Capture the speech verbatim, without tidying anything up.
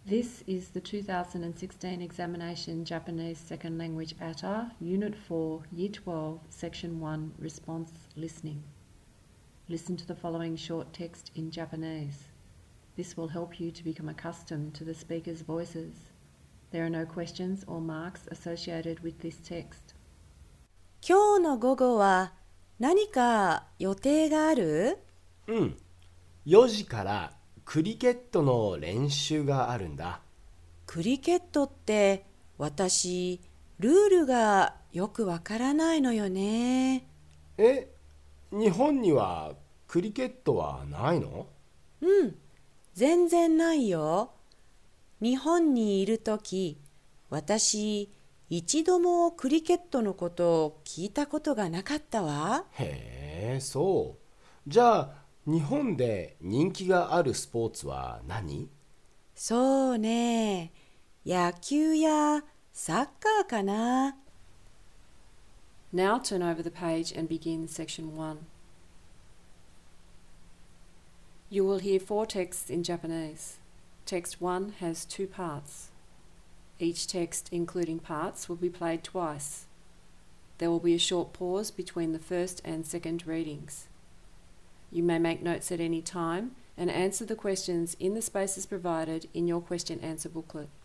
This is the two thousand sixteen examination Japanese Second Language A T A, Unit four, Year twelve, Section one, Response Listening. Listen to the following short text in Japanese. This will help you to become accustomed to the speaker's voices. There are no questions or marks associated with this text. 今日の午後は何か予定がある？ うん。よじからクリケットの練習があるんだ。 クリケットって私ルールがよくわからないのよね。 え、日本にはクリケットはないの？ うん、全然ないよ。日本にいるとき、私一度もクリケットのことを聞いたことがなかったわ。 へえ、そう。じゃあ日本で人気があるスポーツは何？ そうね、野球やサッカーかな。 Now turn over the page and begin Section one. You will hear four texts in Japanese. Text one has two parts. Each text, including parts, will be played twice. There will be a short pause between the first and second readings. You may make notes at any time and answer the questions in the spaces provided in your question answer booklet.